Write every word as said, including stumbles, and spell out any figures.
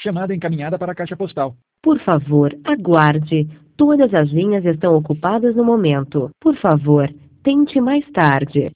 Chamada encaminhada para a caixa postal. Por favor, aguarde. Todas as linhas estão ocupadas no momento. Por favor, tente mais tarde.